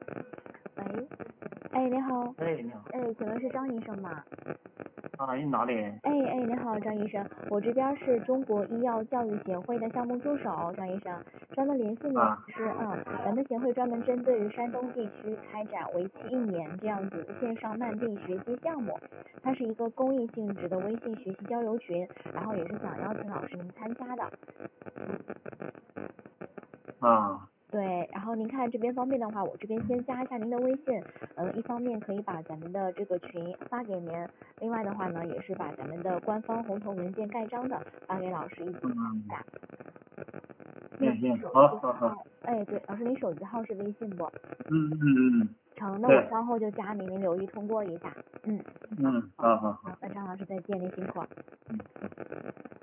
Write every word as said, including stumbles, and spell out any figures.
喂，哎，你好， 哎，你好， 哎，请问是张医生吗？ 啊，你哪里？ 哎哎，你好，张医生，我这边是中国医药教育协会的项目助手，张医生，专门联系您啊是，嗯，咱们协会专门针对于山东地区开展为期一年这样子的线上慢病学习项目，它是一个公益性质的微信学习交流群，然后也是想邀请老师您参加的。 啊对，然后您看这边方便的话，我这边先加一下您的微信，嗯，一方面可以把咱们的这个群发给您，另外的话呢，也是把咱们的官方红头文件盖章的发给老师一起看嗯， 一下。那行行， 手好好好， 机号，哎，对，老师您手机号是微信不？ 嗯嗯嗯嗯， 成，那我对， 稍后就加您，您留意通过一下。嗯， 嗯，好好好， 好，那张老师再见，您辛苦。 嗯。